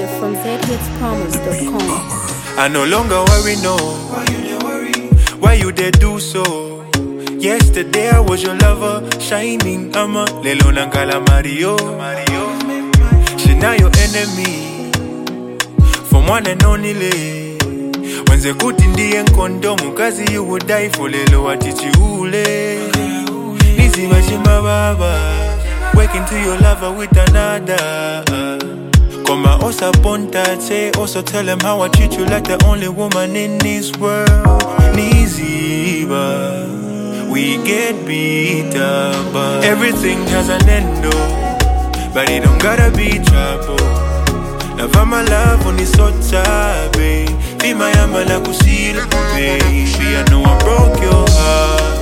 exclusive from zhitspromise.com. I no longer worry, no. Why you dare do so? Yesterday I was your lover, shining armor. Lelo nangala Mario. She now your enemy, from one and only. When they could in the end condom, cause you would die for lelo atichiule. Nisi mashima baba, waking to your lover with another. Come on, also pontate, also tell him how I treat you like the only woman in this world. Easy, but we get beat up, but everything has an end, though. But it don't gotta be trouble. Never my love on this hot babe. Be my amala kusila, baby. I know I broke your heart.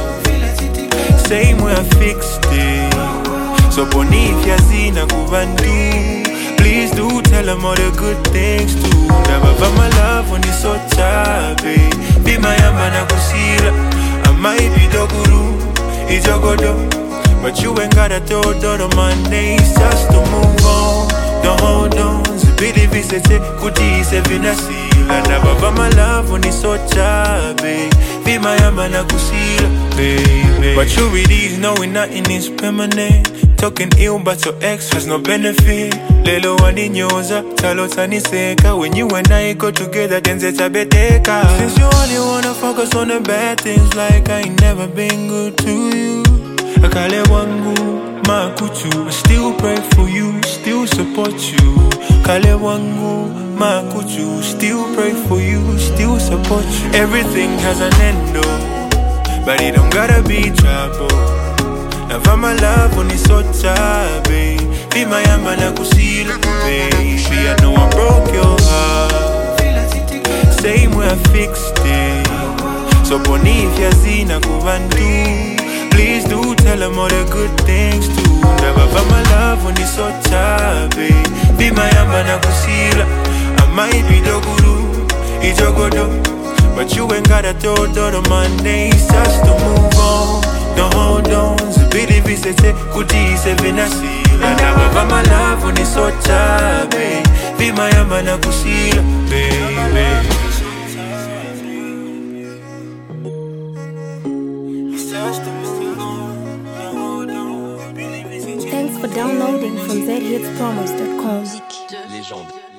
Same way I fixed it. So bonifia zina kubandu. Please do tell them all the good things too. Never but my love on this hot babe. Be my amana kusila. I might be the guru, it's your godo. But you ain't gotta throw down on my name just to move on. Don't hold on, zibidi visete, kuti sevina sila. Never but my love on this hot babe. Be my amana kusila, baby. But you really knowing nothing is permanent. Talking ill but your ex has no benefit. Lelo waninyoza, talo taniseka. When you and I go together, then zeta beteka. Since you only wanna focus on the bad things, like I ain't never been good to you. Akale wangu, makuchu. I still pray for you, still support you. Kale wangu, makuchu. Still pray for you, still support you. Everything has an end, though, but it don't gotta be trouble. Never my love on this hot babe. Be my amana kusila, baby. I know I broke your heart. Same way I fixed it. So bonifia zina kubandu. Please do tell them all the good things too. Never but my love on this hot babe. Be my amana kusila. I might be the guru, it's your godo. But you ain't gotta throw down on my name just to move on. Don't hold on, zibidi visete, kuti sevina sila. Never but my love on this hot babe. Be my amana kusila, baby. Thanks for downloading from zhitspromise.com. Légende.